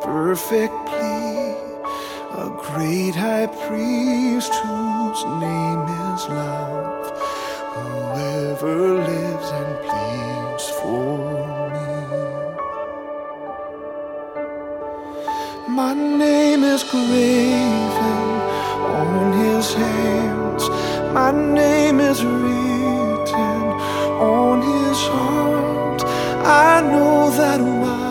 perfect plea, a great high priest whose name is love, whoever lives and pleads for me. My name is graven on his hands, my name is written on his heart. I know that